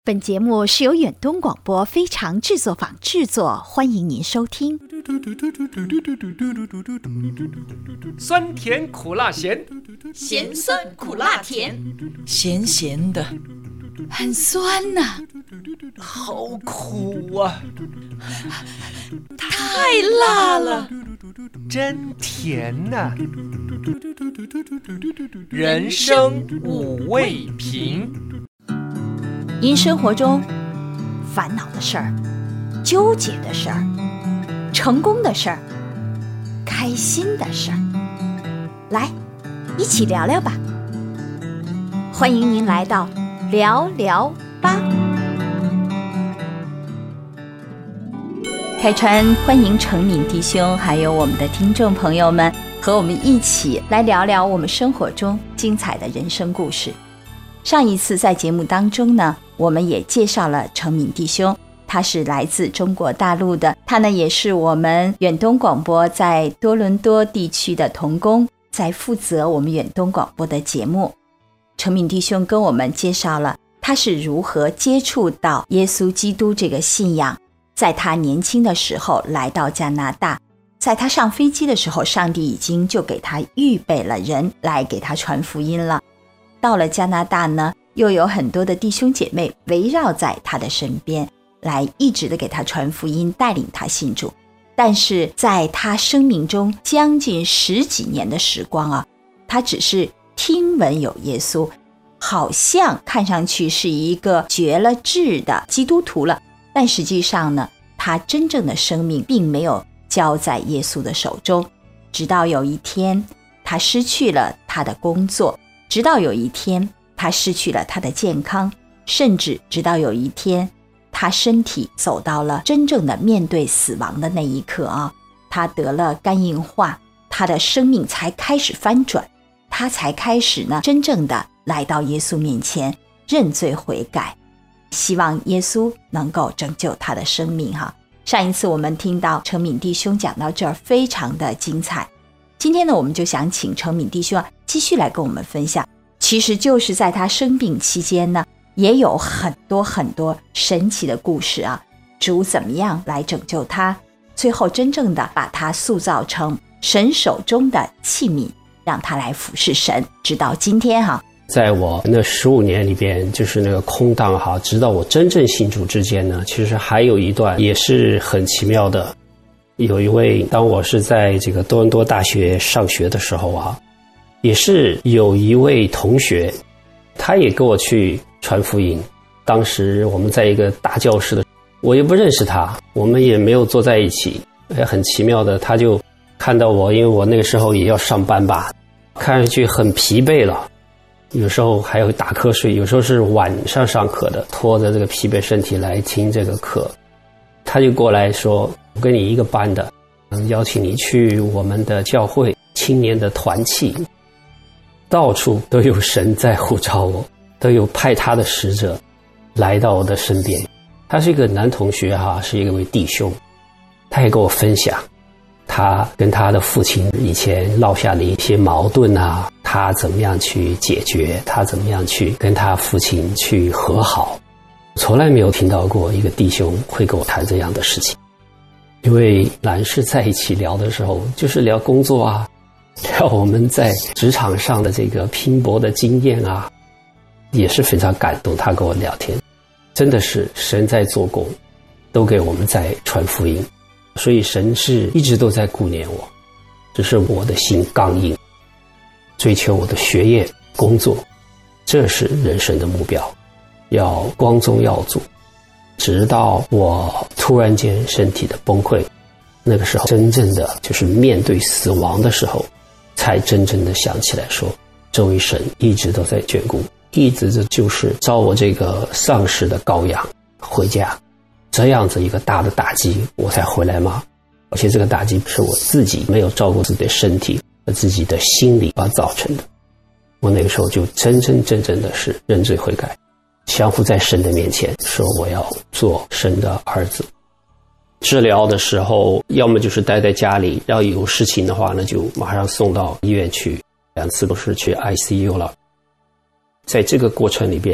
本节目是由远东广播非常制作坊制作，欢迎您收听。 酸甜苦辣咸， 咸酸苦辣甜， 咸咸的， 很酸呐、 好苦啊！ 太辣了， 真甜呐、人生五味瓶。 因生活中烦恼的事儿、纠结的事儿、成功的事儿、开心的事儿，来，一起聊聊吧。欢迎您来到聊聊吧。开川欢迎程敏弟兄还有我们的听众朋友们和我们一起来聊聊我们生活中精彩的人生故事。上一次在节目当中呢，我们也介绍了程敏弟兄，他是来自中国大陆的，他呢也是我们远东广播在多伦多地区的同工，在负责我们远东广播的节目。程敏弟兄跟我们介绍了他是如何接触到耶稣基督这个信仰，在他年轻的时候来到加拿大，在他上飞机的时候，上帝已经就给他预备了人来给他传福音了。到了加拿大呢，又有很多的弟兄姐妹围绕在他的身边，来一直的给他传福音，带领他信主。但是在他生命中将近10几年的时光啊，他只是听闻有耶稣，好像看上去是一个绝了志的基督徒了，但实际上呢，他真正的生命并没有交在耶稣的手中。直到有一天，他失去了他的工作，直到有一天他失去了他的健康，甚至直到有一天他身体走到了真正的面对死亡的那一刻啊，他得了肝硬化，他的生命才开始翻转，他才开始呢真正的来到耶稣面前认罪悔改，希望耶稣能够拯救他的生命哈。上一次我们听到程敏弟兄讲到这儿非常的精彩，今天呢我们就想请程敏弟兄继续来跟我们分享，其实就是在他生病期间呢，也有很多很多神奇的故事啊，主怎么样来拯救他，最后真正的把他塑造成神手中的器皿，让他来服侍神，直到今天哈。 在我那15年里边，就是那个空档哈，直到我真正信主之间呢，其实还有一段也是很奇妙的。有一位，当我是在这个多伦多大学上学的时候啊，也是有一位同学，他也跟我去传福音。当时我们在一个大教室的，我也不认识他，我们也没有坐在一起，很奇妙的，他就看到我，因为我那个时候也要上班吧，看上去很疲惫了，有时候还有打瞌睡，有时候是晚上上课的，拖着这个疲惫身体来听这个课。他就过来说，我跟你一个班的，邀请你去我们的教会青年的团契，到处都有神在呼召我，都有派他的使者来到我的身边。他是一个男同学哈，是一位弟兄，他也跟我分享他跟他的父亲以前落下的一些矛盾啊，他怎么样去解决，他怎么样去跟他父亲去和好。从来没有听到过一个弟兄会跟我谈这样的事情。因为男士在一起聊的时候就是聊工作啊，聊我们在职场上的这个拼搏的经验啊，也是非常感动。他跟我聊天，真的是神在做工，都给我们在传福音，所以神是一直都在顾念我，只是我的心刚硬，追求我的学业工作，这是人生的目标，要光宗耀祖。直到我突然间身体的崩溃，那个时候真正的就是面对死亡的时候，才真正的想起来说，这位神一直都在眷顾，一直就是召我这个丧失的羔羊回家，这样子一个大的打击我才回来吗？而且这个打击是我自己没有照顾自己的身体和自己的心理而造成的。我那个时候就真正的是认罪悔改，降服在神的面前，说我要做神的儿子。治疗的时候要么就是待在家里，要有事情的话呢就马上送到医院去，2次都是去 ICU 了。在这个过程里边，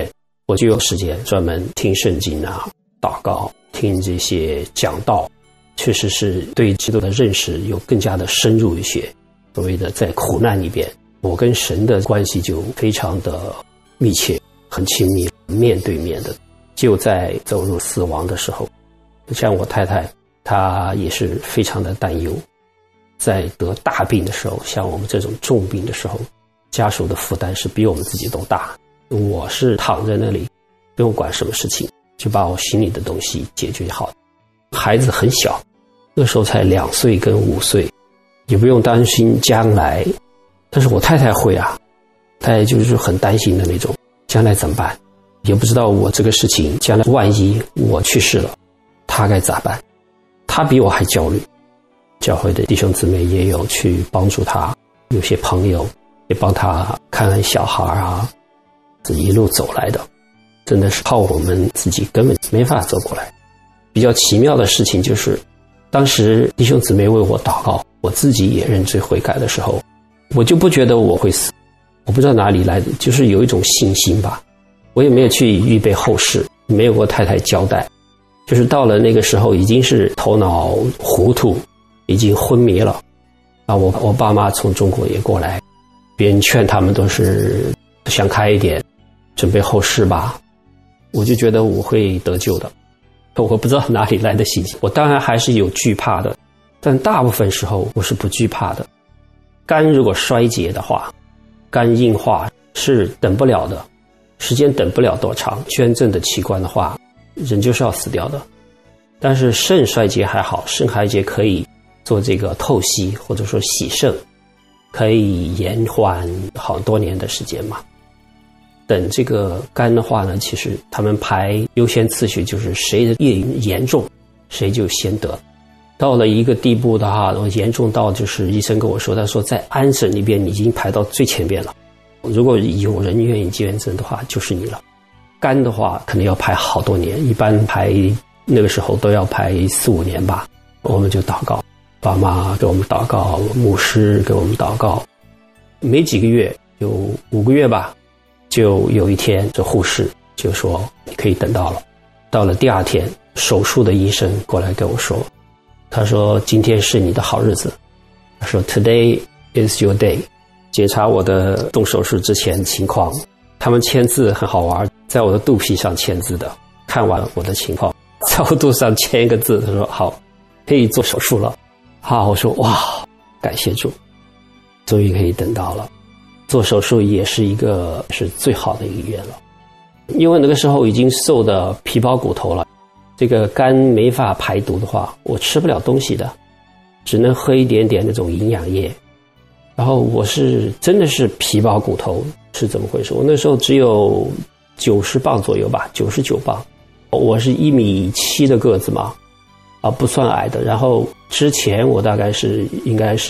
我就有时间专门听圣经啊，祷告，听这些讲道，确实是对基督的认识有更加的深入一些。所谓的在苦难里边，我跟神的关系就非常的密切，很亲密，面对面的。就在走入死亡的时候，像我太太，她也是非常的担忧。在得大病的时候，像我们这种重病的时候，家属的负担是比我们自己都大。我是躺在那里，不用管什么事情，就把我心里的东西解决好。孩子很小，那时候才2岁跟5岁，也不用担心将来。但是我太太会啊，太太就是很担心的那种，将来怎么办？也不知道我这个事情将来万一我去世了，她该咋办？她比我还焦虑。教会的弟兄姊妹也有去帮助她，有些朋友也帮她看看小孩啊，是一路走来的，真的是靠我们自己根本没法走过来。比较奇妙的事情就是，当时弟兄姊妹为我祷告，我自己也认罪悔改的时候，我就不觉得我会死。我不知道哪里来的，就是有一种信心吧。我也没有去预备后事，没有跟我太太交代，就是到了那个时候已经是头脑糊涂，已经昏迷了。我爸妈从中国也过来，别人劝他们都是想开一点，准备后事吧。我就觉得我会得救的，我不知道哪里来的信心。我当然还是有惧怕的，但大部分时候我是不惧怕的。肝如果衰竭的话，肝硬化是等不了的，时间等不了多长。捐赠的器官的话，人就是要死掉的。但是肾衰竭还好，肾衰竭可以做这个透析或者说洗肾，可以延缓好多年的时间嘛。等这个肝的话呢，其实他们排优先次序，就是谁的越严重谁就先得。到了一个地步的话，严重到就是医生跟我说，他说在安省里边已经排到最前边了，如果有人愿意捐赠的话就是你了。肝的话可能要排好多年，一般排那个时候都要排4-5年吧。我们就祷告，爸妈给我们祷告，牧师给我们祷告。没几个月，有5个月吧，就有一天这护士就说你可以等到了。到了第2天，手术的医生过来跟我说，他说今天是你的好日子，他说 Today is your day。 检查我的动手术之前情况，他们签字很好玩，在我的肚皮上签字的，看完我的情况，在我肚上签一个字，他说好，可以做手术了。好，我说哇，感谢主，终于可以等到了。做手术也是最好的一个月了，因为那个时候已经瘦的皮包骨头了，这个肝没法排毒的话，我吃不了东西的，只能喝一点点那种营养液。然后我是真的是皮包骨头，是怎么回事？我那时候只有90磅左右吧，99磅。我是1.7米的个子嘛，不算矮的。然后之前我大概应该是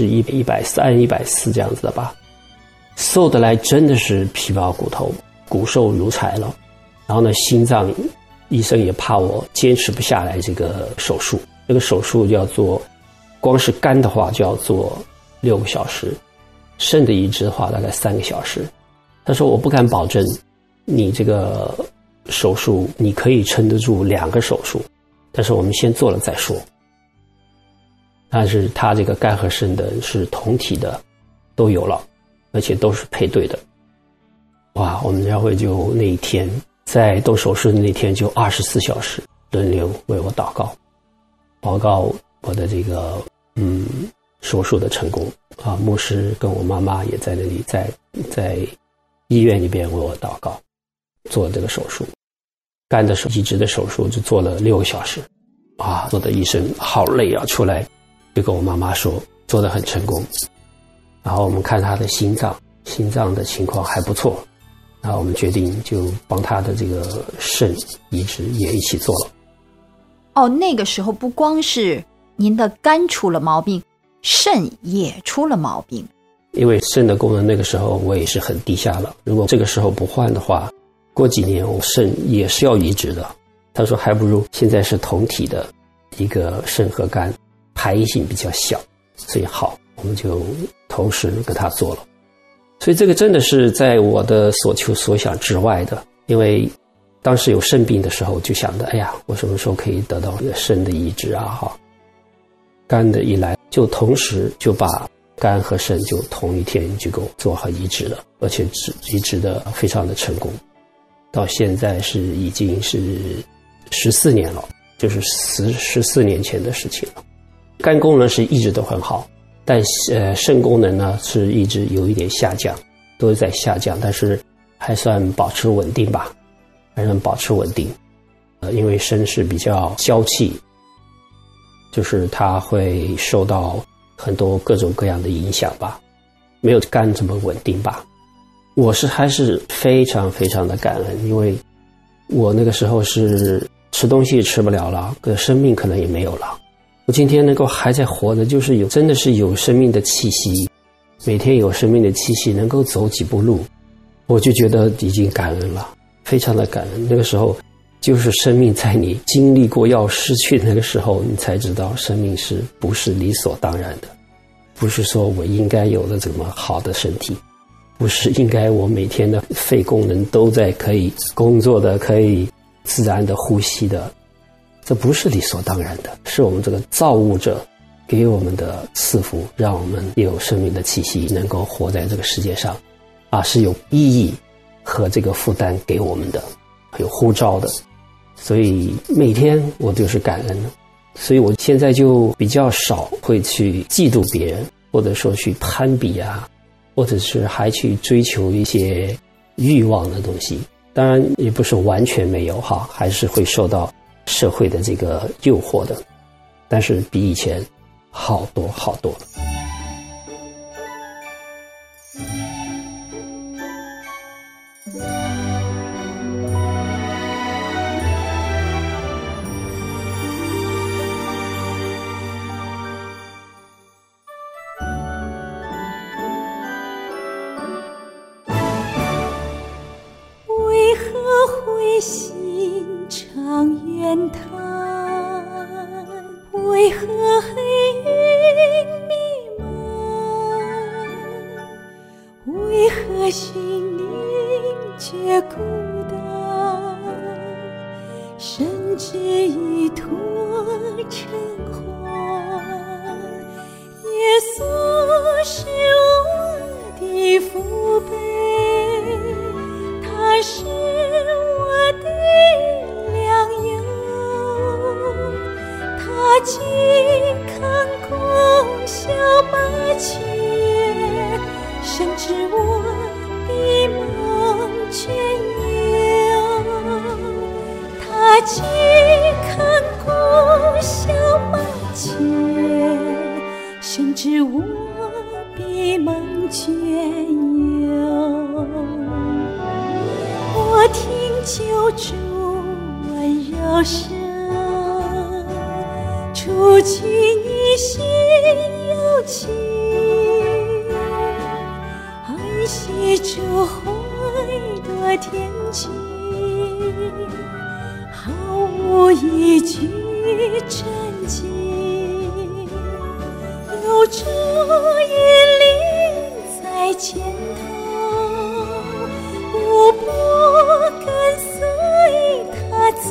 130、140这样子的吧。瘦得来真的是皮包骨头，骨瘦如柴了。然后呢，心脏医生也怕我坚持不下来这个手术，这个手术要做，光是肝的话就要做6个小时，肾的移植的话大概3个小时。他说我不敢保证你这个手术你可以撑得住2个手术，但是我们先做了再说。但是他这个肝和肾的是同体的都有了，而且都是配对的。哇，我们教会就那一天，在动手术的那天就24小时轮流为我祷告，报告我的这个手术的成功啊。牧师跟我妈妈也在那里，在医院里边为我祷告，做这个手术。肝的移植的手术就做了6个小时啊，做的医生好累啊，出来就跟我妈妈说做得很成功。然后我们看他的心脏的情况还不错，然后我们决定就帮他的这个肾移植也一起做了。 哦，那个时候不光是您的肝出了毛病，肾也出了毛病。 因为肾的功能那个时候我也是很低下了，如果这个时候不换的话，过几年我肾也是要移植的。他说还不如现在是同体的一个肾和肝，排异性比较小，所以好，我们就同时跟他做了。所以这个真的是在我的所求所想之外的，因为当时有肾病的时候，就想着，哎呀，我什么时候可以得到肾的移植啊？哈，肝的一来，就同时就把肝和肾就同一天就给我做好移植了，而且移植的非常的成功。到现在已经是14年了，就是14年前的事情了。肝功能是一直都很好，但肾功能呢是一直有一点下降，都在下降，但是还算保持稳定吧，还算保持稳定。因为肾是比较娇气，就是它会受到很多各种各样的影响吧，没有肝这么稳定吧。我还是非常非常的感恩，因为我那个时候是吃东西吃不了了，生命可能也没有了。我今天能够还在活着，就是真的是有生命的气息，每天有生命的气息，能够走几步路，我就觉得已经感恩了，非常的感恩。那个时候就是生命在你经历过要失去的那个时候，你才知道生命是不是理所当然的，不是说我应该有了这么好的身体，不是应该我每天的肺功能都在可以工作的，可以自然的呼吸的，这不是理所当然的，是我们这个造物者给我们的赐福，让我们有生命的气息，能够活在这个世界上是有意义和这个负担给我们的，有呼召的。所以每天我就是感恩，所以我现在就比较少会去嫉妒别人，或者说去攀比啊，或者是还去追求一些欲望的东西。当然也不是完全没有哈，还是会受到社会的这个诱惑的，但是比以前好多好多了。 灰心常怨叹，为何黑云弥漫？为何心灵觉孤单？甚至一脱尘寰。耶稣是我的父辈，他是我的良友，他既看顾小麻雀，深知我的梦全有。他既看顾小麻雀，深知我的梦全有。我听救主温柔声，除去你心忧情，安息主怀的天际，毫无一句震惊，有主引领在前头，我不跟随他走，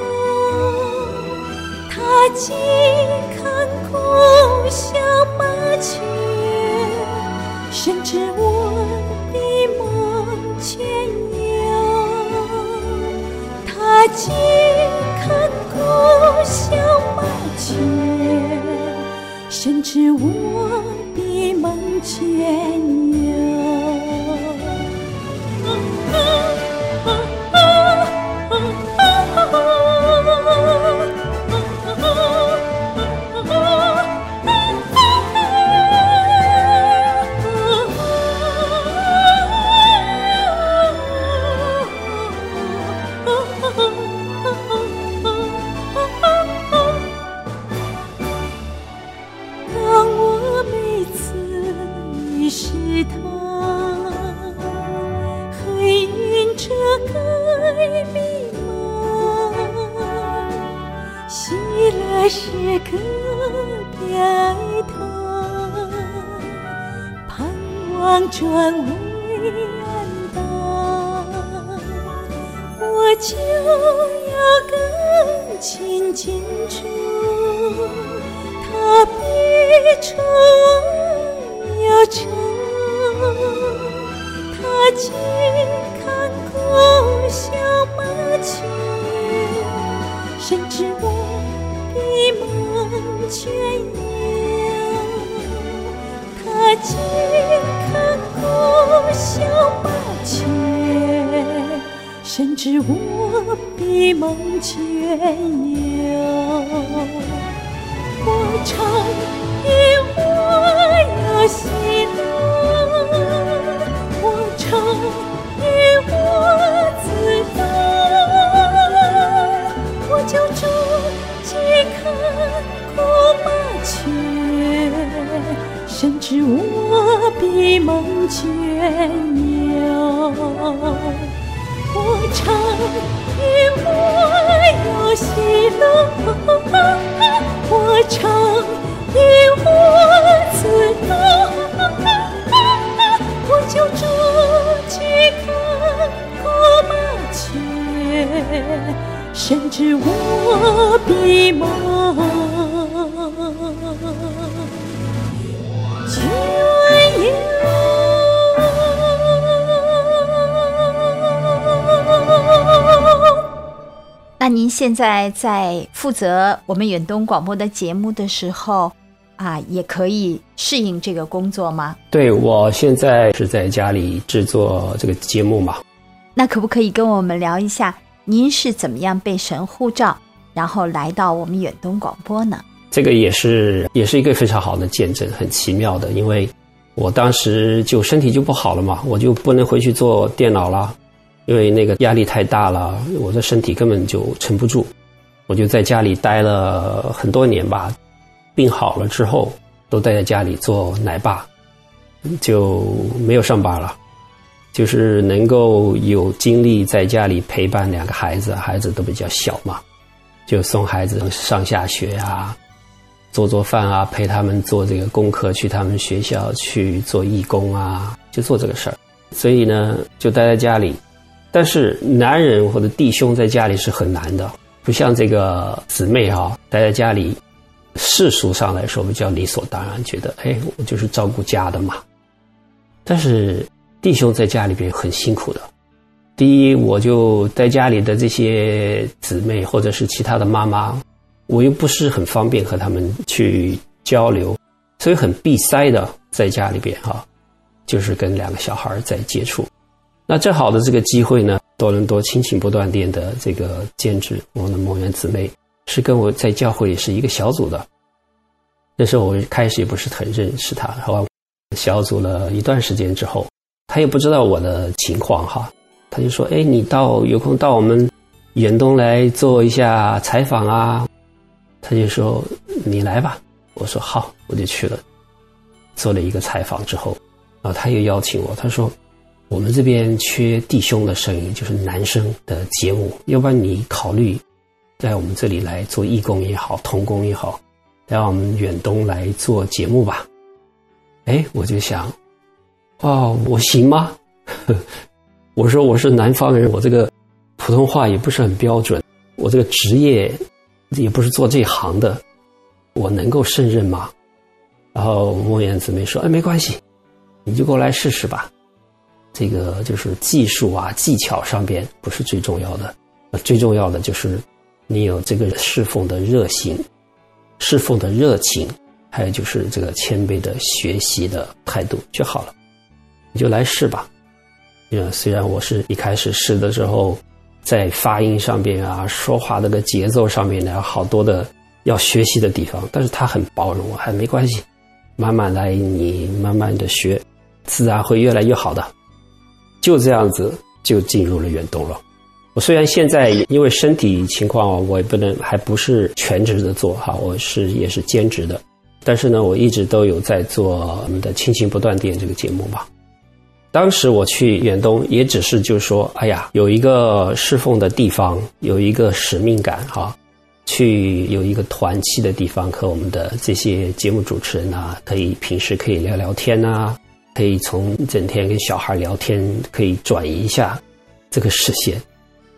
他既看顾小麻雀，深知我的梦全有。他既看顾小麻雀，深知我的梦全有。当我每次迷失他，黑云遮盖迷茫，喜乐时刻别爱他，盼望转为暗淡。我就要更亲近主，他必宠我有成，他竟看顾小麻雀，深知我闭门圈养，他竟看顾小麻雀，深知我闭门圈养。我常因我有喜乐，我常因我自得，我就住饥渴苦麻雀，深知我闭门圈养。我常因我有喜乐，我常因我自得，我就住饥渴苦麻雀，深知我闭门圈养。 那您现在在负责我们远东广播的节目的时候也可以适应这个工作吗？ 对，我现在是在家里制作这个节目嘛。 那可不可以跟我们聊一下您是怎么样被神呼召，然后来到我们远东广播呢？ 这个也是一个非常好的见证，很奇妙的，因为我当时就身体就不好了嘛，我就不能回去做电脑了，因为那个压力太大了，我的身体根本就撑不住，我就在家里待了很多年吧。病好了之后都待在家里做奶爸，就没有上班了，就是能够有精力在家里陪伴两个孩子，孩子都比较小嘛，就送孩子上下学啊，做饭啊，陪他们做这个功课，去他们学校去做义工啊，就做这个事儿。所以呢就待在家里，但是男人或者弟兄在家里是很难的，不像这个姊妹待在家里，世俗上来说比较理所当然，觉得我就是照顾家的嘛。但是弟兄在家里边很辛苦的。第一，我就在家里的这些姊妹或者是其他的妈妈，我又不是很方便和他们去交流，所以很闭塞的在家里边就是跟两个小孩在接触。那正好的这个机会呢，多伦多亲情不断电的这个监制，我们的梦圆姊妹是跟我在教会里是一个小组的。那时候我开始也不是很认识她，后来小组了一段时间之后，她也不知道我的情况她就说你有空到我们远东来做一下采访啊。她就说你来吧，我说好，我就去了，做了一个采访之后，然后她又邀请我，她说我们这边缺弟兄的声音，就是男生的节目，要不然你考虑在我们这里来做义工也好，同工也好，来我们远东来做节目吧。我就想我行吗？我说我是南方人，我这个普通话也不是很标准，我这个职业也不是做这行的，我能够胜任吗？然后梦圆姊妹说没关系，你就过来试试吧，这个就是技术啊技巧上边不是最重要的，最重要的就是你有这个侍奉的热心，侍奉的热情，还有就是这个谦卑的学习的态度就好了，你就来试吧。虽然我是一开始试的时候在发音上边啊，说话这个节奏上面有好多的要学习的地方，但是他很包容我，还没关系，慢慢来，你慢慢的学，自然会越来越好的。就这样子就进入了远东了。我虽然现在因为身体情况我也还不是全职的做我也是兼职的，但是呢我一直都有在做我们的亲情不断电这个节目吧。当时我去远东也只是就是说有一个侍奉的地方，有一个使命感去有一个团契的地方，和我们的这些节目主持人平时可以聊聊天可以从整天跟小孩聊天可以转移一下这个视线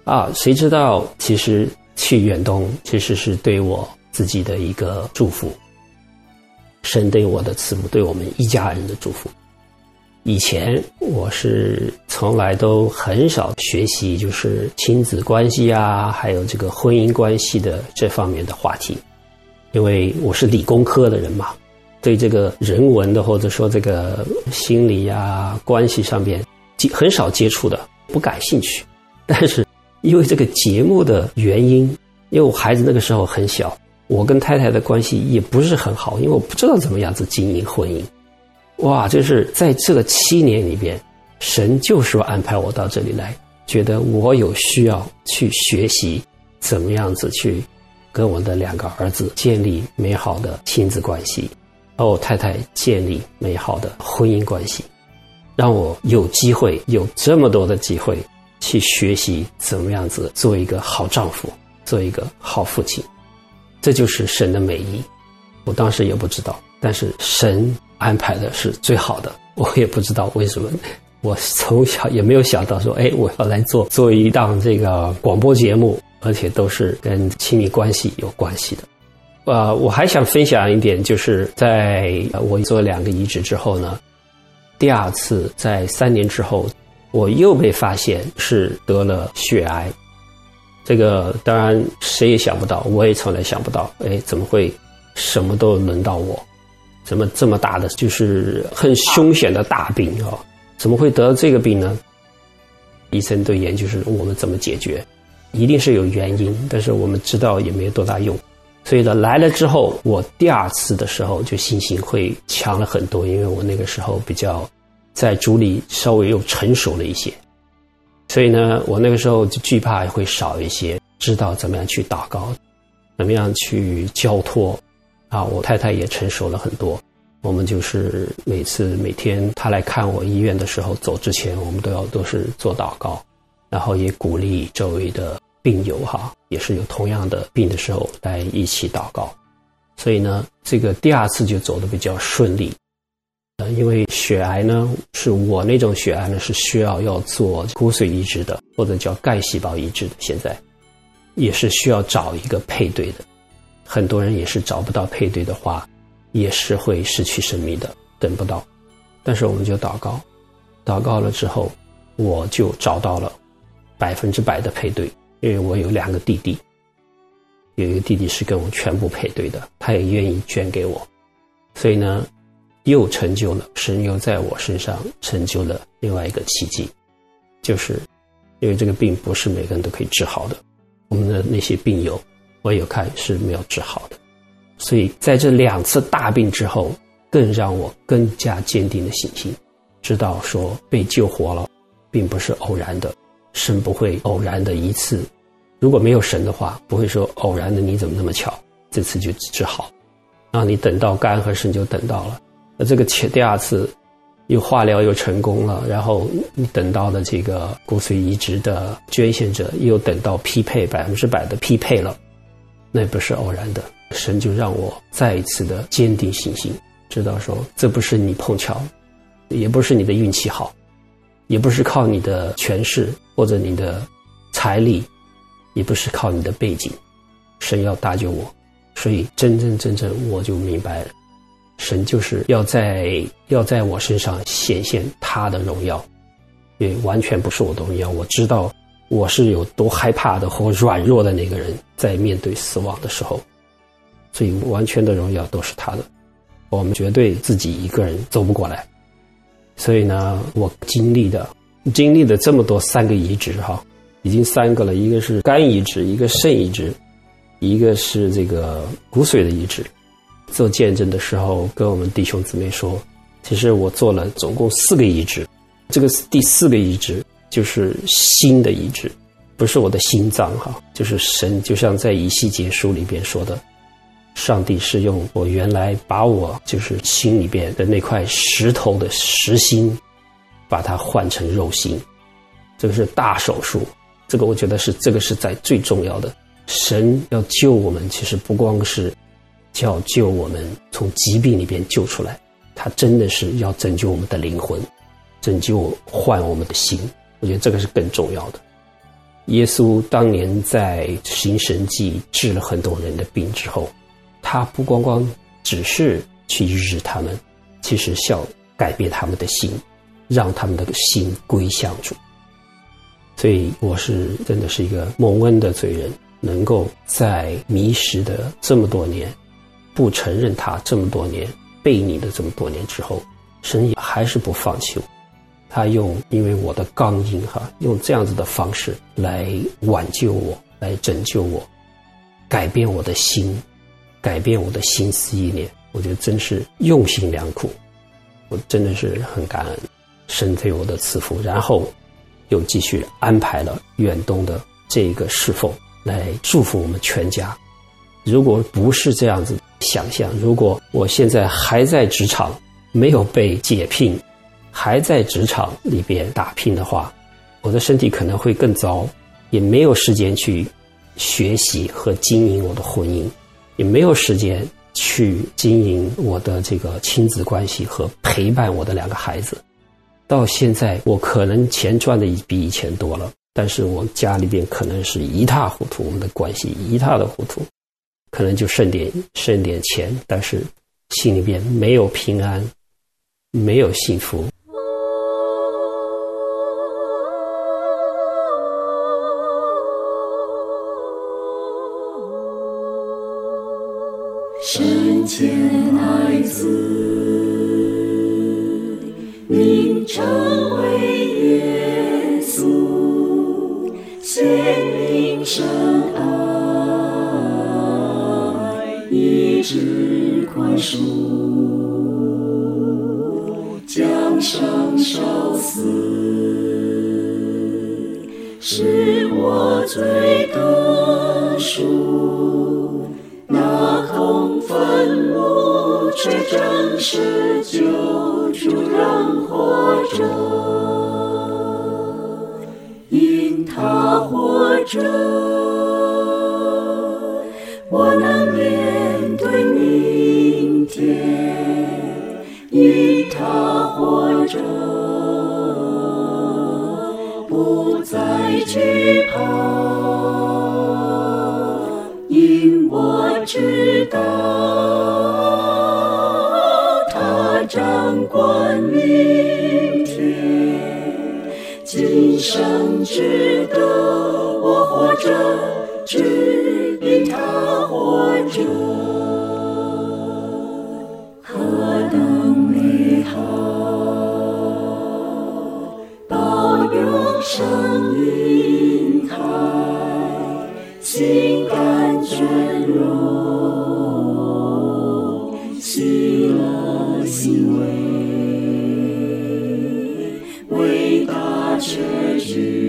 谁知道其实去远东其实是对我自己的一个祝福，神对我的慈母，对我们一家人的祝福。以前我是从来都很少学习就是亲子关系啊，还有这个婚姻关系的这方面的话题，因为我是理工科的人嘛，对这个人文的或者说这个心理啊关系上面很少接触的，不感兴趣。但是因为这个节目的原因，因为我孩子那个时候很小，我跟太太的关系也不是很好，因为我不知道怎么样子经营婚姻。哇，就是在这个7年里边，神就是要安排我到这里来，觉得我有需要去学习怎么样子去跟我的2个儿子建立美好的亲子关系，和我太太建立美好的婚姻关系，让我有机会，有这么多的机会去学习怎么样子做一个好丈夫，做一个好父亲。这就是神的美意，我当时也不知道，但是神安排的是最好的，我也不知道为什么，我从小也没有想到说，我要来做一档这个广播节目，而且都是跟亲密关系有关系的。我还想分享一点，就是在我做2个移植之后呢，第2次在3年之后，我又被发现是得了血癌。这个当然谁也想不到，我也从来想不到，怎么会什么都轮到我？怎么这么大的就是很凶险的大病啊？怎么会得这个病呢？医生对研究是我们怎么解决，一定是有原因，但是我们知道也没有多大用。所以呢，来了之后，我第2次的时候就信心会强了很多，因为我那个时候比较在主里稍微又成熟了一些，所以呢，我那个时候就惧怕会少一些，知道怎么样去祷告，怎么样去交托我太太也成熟了很多。我们就是每天她来看我医院的时候，走之前我们都是做祷告，然后也鼓励周围的病友也是有同样的病的时候来一起祷告。所以呢，这个第2次就走得比较顺利。因为血癌呢，是我那种血癌呢是需要做骨髓移植的，或者叫干细胞移植的，现在也是需要找一个配对的。很多人也是找不到配对的话，也是会失去生命的，等不到。但是我们就祷告，祷告了之后，我就找到了100%的配对，因为我有2个弟弟，有一个弟弟是跟我全部配对的，他也愿意捐给我，所以呢，又成就了神又在我身上成就了另外一个奇迹，就是因为这个病不是每个人都可以治好的，我们的那些病友我有看是没有治好的，所以在这2次大病之后，更让我更加坚定的信心，知道说被救活了并不是偶然的，神不会偶然的一次，如果没有神的话，不会说偶然的你怎么那么巧这次就治好，然后你等到肝和肾就等到了，这个第2次又化疗又成功了，然后你等到的这个骨髓移植的捐献者又等到匹配100%的匹配了，那不是偶然的，神就让我再一次的坚定信心，知道说这不是你碰巧，也不是你的运气好，也不是靠你的权势或者你的财力，也不是靠你的背景，神要搭救我。所以真正我就明白了，神就是要在我身上显现他的荣耀，也完全不是我的荣耀。我知道我是有多害怕的或软弱的那个人，在面对死亡的时候，所以完全的荣耀都是他的，我们绝对自己一个人走不过来。所以呢，我经历的这么多3个移植已经3个了，一个是肝移植，一个肾移植，一个是这个骨髓的移植。做见证的时候跟我们弟兄姊妹说，其实我做了总共4个移植，这个第4个移植就是心的移植，不是我的心脏就是神就像在以西结书里边说的，上帝是用我原来把我就是心里边的那块石头的实心把它换成肉心，这个是大手术，这个我觉得这个是在最重要的。神要救我们，其实不光是要救我们从疾病里边救出来，他真的是要拯救我们的灵魂，拯救换我们的心，我觉得这个是更重要的。 耶稣当年在行神迹治了很多人的病之后，他不光光只是去医治他们，其实要改变他们的心，让他们的心归向主。所以我是真的是一个蒙恩的罪人，能够在迷失的这么多年，不承认他这么多年，背逆的这么多年之后，神也还是不放弃我。他因为我的刚硬用这样子的方式来挽救我，来拯救我，改变我的心，改变我的心思意念。我觉得真是用心良苦，我真的是很感恩神对我的赐福，然后又继续安排了远东的这个侍奉来祝福我们全家。如果不是这样子想象，如果我现在还在职场没有被解聘，还在职场里边打拼的话，我的身体可能会更糟，也没有时间去学习和经营我的婚姻，也没有时间去经营我的这个亲子关系和陪伴我的2个孩子。到现在我可能钱赚的比以前多了，但是我家里边可能是一塌糊涂，我们的关系一塌的糊涂，可能就剩点钱，但是心里边没有平安，没有幸福。 生前爱子，名称为耶稣，显明神爱，医治宽恕，将生受死，使我罪得赎。那空愤怒，却真是救主人活着，因他活着，我能面对明天，因他活着，不再惧怕。因我知道，他掌管明天，今生值得我活着，只因他活着。何等美好，保佑生命海，心甘泉涌，喜乐欣慰，伟大结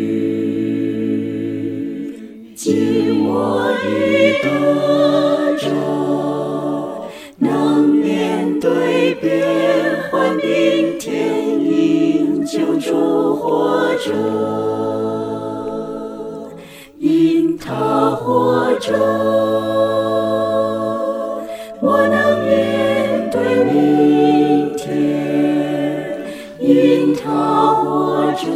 局，今我已得着，能面对变幻明天，因救主活着，因他活着，我能面对明天，因他活着，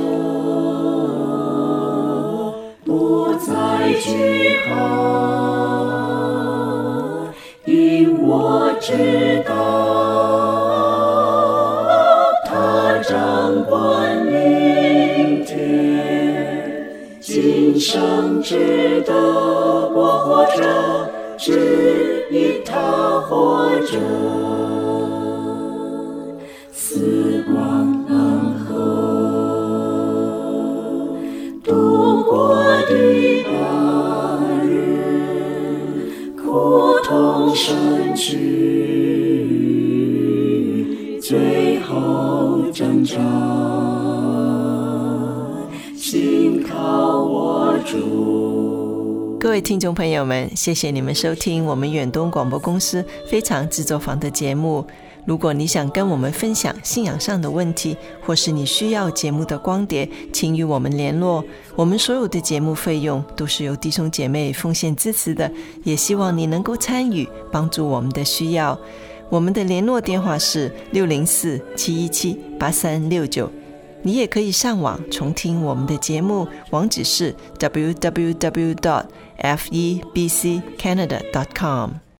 不再惧怕，因我知道，他掌管明天，今生值得我活着，只因他活着。死光恩厚，度过的那日，苦痛身躯，最后挣扎，信靠我主。 各位听众朋友们，谢谢你们收听我们远东广播公司非常制作坊的节目。如果你想跟我们分享信仰上的问题，或是你需要节目的光碟，请与我们联络。我们所有的节目费用都是由弟兄姐妹奉献支持的，也希望你能够参与，帮助我们的需要。我们的联络电话是604-717-8369 你也可以上网重听我们的节目，网址是 www.febccanada.com。